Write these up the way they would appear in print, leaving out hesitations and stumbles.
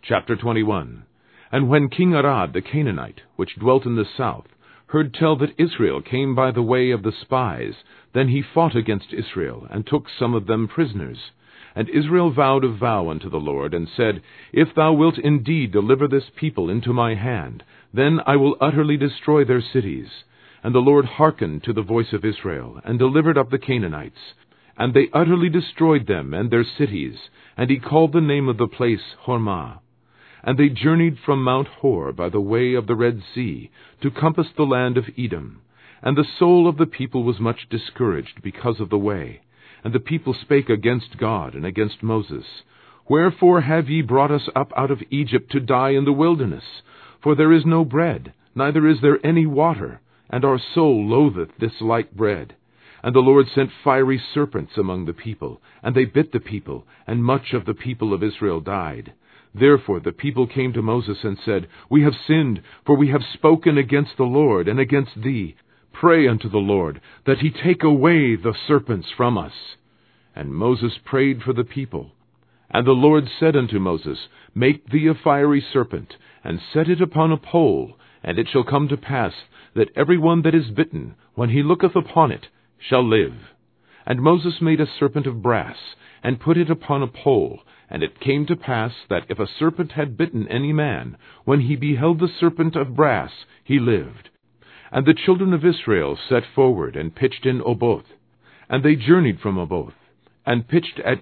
Chapter 21. And when King Arad the Canaanite, which dwelt in the south, heard tell that Israel came by the way of the spies, then he fought against Israel, and took some of them prisoners. And Israel vowed a vow unto the Lord, and said, If thou wilt indeed deliver this people into my hand, then I will utterly destroy their cities. And the Lord hearkened to the voice of Israel, and delivered up the Canaanites. And they utterly destroyed them and their cities, and he called the name of the place Hormah. And they journeyed from Mount Hor by the way of the Red Sea, to compass the land of Edom. And the soul of the people was much discouraged because of the way. And the people spake against God and against Moses, Wherefore have ye brought us up out of Egypt to die in the wilderness? For there is no bread, neither is there any water, and our soul loatheth this light bread. And the Lord sent fiery serpents among the people, and they bit the people, and much of the people of Israel died. Therefore the people came to Moses and said, We have sinned, for we have spoken against the Lord and against thee. Pray unto the Lord, that he take away the serpents from us. And Moses prayed for the people. And the Lord said unto Moses, Make thee a fiery serpent, and set it upon a pole, and it shall come to pass, that every one that is bitten, when he looketh upon it, shall live. And Moses made a serpent of brass, and put it upon a pole. And it came to pass, that if a serpent had bitten any man, when he beheld the serpent of brass, he lived. And the children of Israel set forward, and pitched in Oboth. And they journeyed from Oboth, and pitched at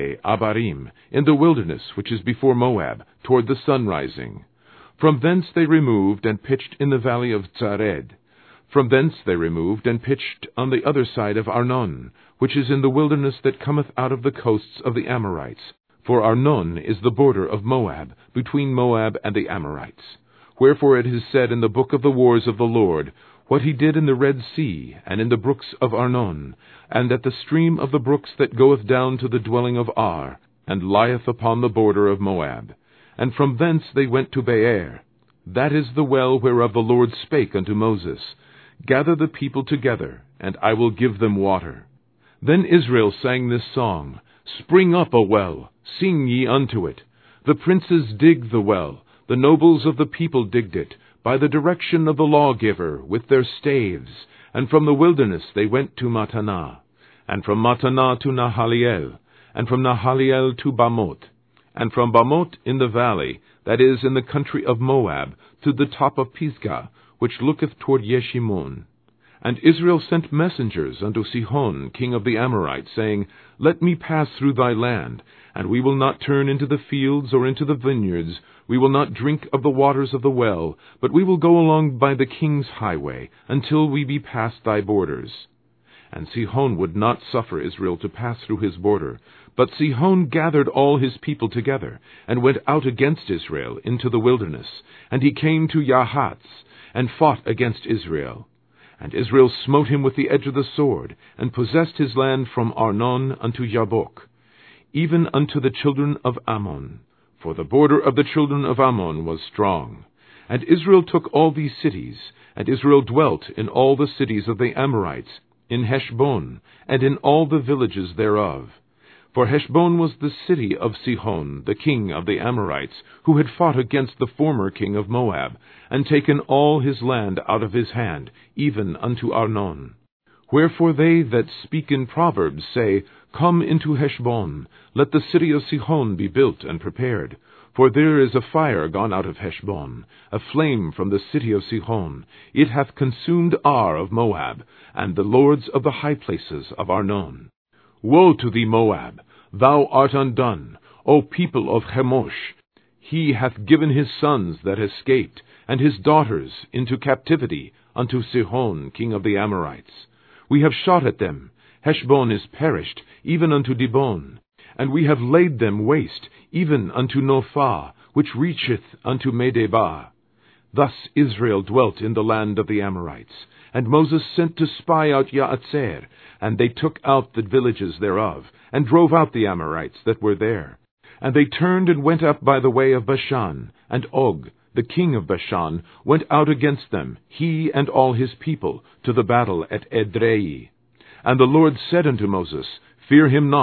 Abarim, in the wilderness which is before Moab, toward the sunrising. From thence they removed, and pitched in the valley of Zared. From thence they removed, and pitched on the other side of Arnon, which is in the wilderness that cometh out of the coasts of the Amorites. For Arnon is the border of Moab, between Moab and the Amorites. Wherefore it is said in the book of the wars of the Lord, what he did in the Red Sea, and in the brooks of Arnon, and at the stream of the brooks that goeth down to the dwelling of Ar, and lieth upon the border of Moab. And from thence they went to Beer. That is the well whereof the Lord spake unto Moses, Gather the people together, and I will give them water. Then Israel sang this song, Spring up a well, sing ye unto it. The princes dig the well, the nobles of the people digged it, by the direction of the lawgiver, with their staves. And from the wilderness they went to Mattanah, and from Mattanah to Nahaliel, and from Nahaliel to Bamoth, and from Bamoth in the valley, that is, in the country of Moab, to the top of Pisgah, which looketh toward Yeshimon. And Israel sent messengers unto Sihon, king of the Amorites, saying, Let me pass through thy land, and we will not turn into the fields or into the vineyards. We will not drink of the waters of the well, but we will go along by the king's highway, until we be past thy borders. And Sihon would not suffer Israel to pass through his border. But Sihon gathered all his people together, and went out against Israel into the wilderness. And he came to Yahatz, and fought against Israel. And Israel smote him with the edge of the sword, and possessed his land from Arnon unto Jabbok, even unto the children of Ammon. For the border of the children of Ammon was strong. And Israel took all these cities, and Israel dwelt in all the cities of the Amorites, in Heshbon, and in all the villages thereof. For Heshbon was the city of Sihon, the king of the Amorites, who had fought against the former king of Moab, and taken all his land out of his hand, even unto Arnon. Wherefore they that speak in Proverbs say, Come into Heshbon, let the city of Sihon be built and prepared. For there is a fire gone out of Heshbon, a flame from the city of Sihon. It hath consumed Ar of Moab, and the lords of the high places of Arnon. Woe to thee, Moab! Thou art undone, O people of Chemosh! He hath given his sons that escaped, and his daughters into captivity, unto Sihon, king of the Amorites. We have shot at them. Heshbon is perished, even unto Dibon. And we have laid them waste, even unto Nophah, which reacheth unto Medeba. Thus Israel dwelt in the land of the Amorites. And Moses sent to spy out Yaatzer, and they took out the villages thereof, and drove out the Amorites that were there. And they turned and went up by the way of Bashan, and Og, the king of Bashan, went out against them, he and all his people, to the battle at Edrei. And the Lord said unto Moses, Fear him not,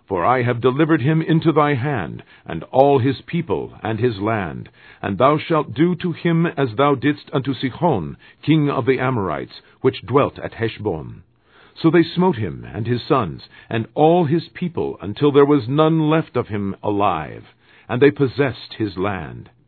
For I have delivered him into thy hand, and all his people and his land, and thou shalt do to him as thou didst unto Sihon, king of the Amorites, which dwelt at Heshbon. So they smote him and his sons, and all his people, until there was none left of him alive, and they possessed his land.